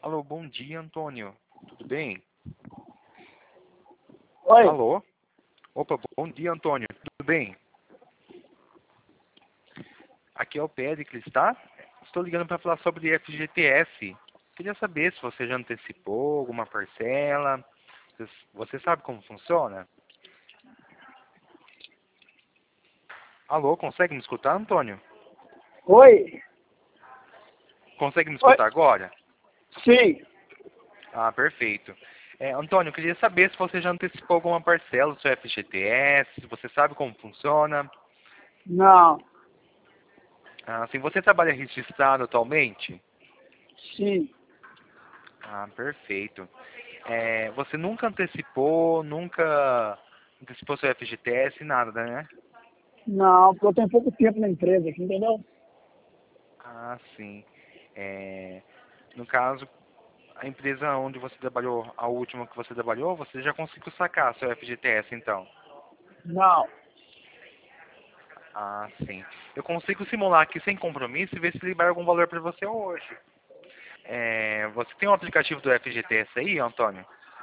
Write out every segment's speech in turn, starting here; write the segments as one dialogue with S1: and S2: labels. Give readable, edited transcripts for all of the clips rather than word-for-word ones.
S1: Alô, bom dia, Antônio. Tudo bem?
S2: Oi,
S1: Alô? Opa, bom dia, Antônio. Tudo bem? Aqui é o Péricles, tá? Estou ligando para falar sobre FGTS. Queria saber se você já antecipou alguma parcela. Você sabe como funciona? Alô, consegue me escutar, Antônio?
S2: oi,
S1: Consegue me
S2: oi,
S1: escutar agora?
S2: sim,
S1: Ah, perfeito. Antônio, eu queria saber se você já antecipou alguma parcela do seu FGTS, se você sabe como funciona.
S2: não,
S1: Ah, se você trabalha registrado atualmente?
S2: sim,
S1: Ah, perfeito. Você nunca antecipou seu FGTS, nada, né?
S2: não, porque eu tenho pouco tempo na empresa aqui, entendeu?
S1: Ah, sim. No caso, a empresa onde você trabalhou, a última que você trabalhou, você já conseguiu sacar seu FGTS, então?
S2: Não,
S1: Ah, sim. Eu consigo simular aqui sem compromisso e ver se libera algum valor para você hoje. Você tem um aplicativo do FGTS aí, Antônio?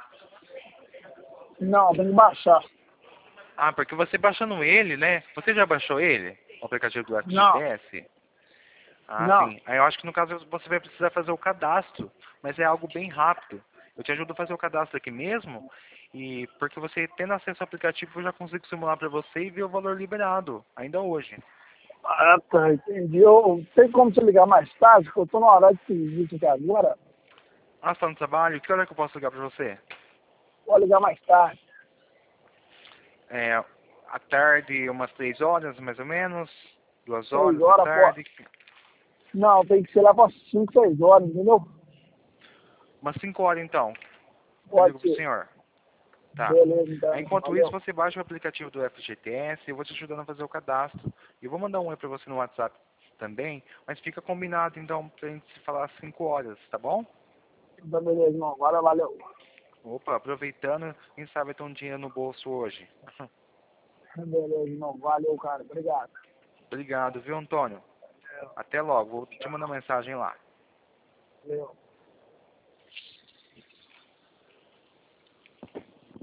S2: não, tem que baixar.
S1: Ah, porque você baixando ele, né? Você já baixou ele? O aplicativo do
S2: Não,
S1: FGTS? Ah,
S2: não,
S1: sim. Aí eu acho que no caso você vai precisar fazer o cadastro, mas é algo bem rápido. Eu te ajudo a fazer o cadastro aqui mesmo, e porque você tendo acesso ao aplicativo eu já consigo simular para você e ver o valor liberado, ainda hoje.
S2: ah, tá, entendi. Eu tenho como te ligar mais tarde, porque eu tô no horário de serviço aqui agora.
S1: Ah, você tá no trabalho? Que hora que eu posso ligar para você?
S2: Vou ligar mais tarde.
S1: É, à tarde, umas 3 horas, mais ou menos. 2 horas
S2: Três
S1: da
S2: horas, pô.
S1: tarde.
S2: Não, tem que ser lá para 5, 6 horas, entendeu?
S1: Umas 5 horas, então. Eu
S2: Pode
S1: ligo pro
S2: ser.
S1: senhor. Tá.
S2: Beleza,
S1: Aí,
S2: então.
S1: enquanto isso,
S2: Valeu.
S1: você baixa o aplicativo do FGTS, eu vou te ajudando a fazer o cadastro. E eu vou mandar um oi pra você no WhatsApp também, mas fica combinado, então, pra gente se falar às 5 horas, tá bom?
S2: Então, beleza, irmão. Agora valeu.
S1: Opa, aproveitando, quem sabe vai ter um dinheiro no bolso hoje.
S2: Beleza, irmão. Valeu, cara. Obrigado.
S1: Obrigado, viu, Antônio? Até logo, vou te mandar mensagem lá.
S2: Valeu.